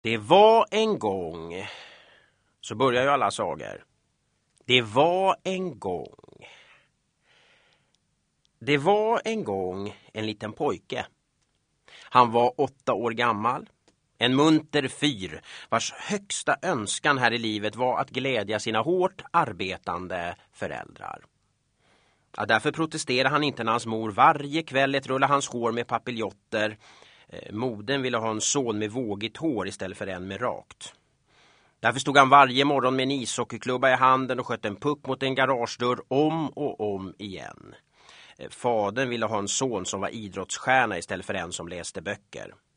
Det var en gång, så börjar ju alla sagor. Det var en gång. Det var en gång en liten pojke. Han var 8 år gammal. En munter fyr vars högsta önskan här i livet var att glädja sina hårt arbetande föräldrar. Ja, därför protesterade han inte när hans mor varje kväll lät rulla hans hår med papiljotter. Modern ville ha en son med vågigt hår istället för en med rakt. Därför stod han varje morgon med en ishockeyklubba i handen och sköt en puck mot en garagedörr om och om igen. Fadern ville ha en son som var idrottsstjärna istället för en som läste böcker.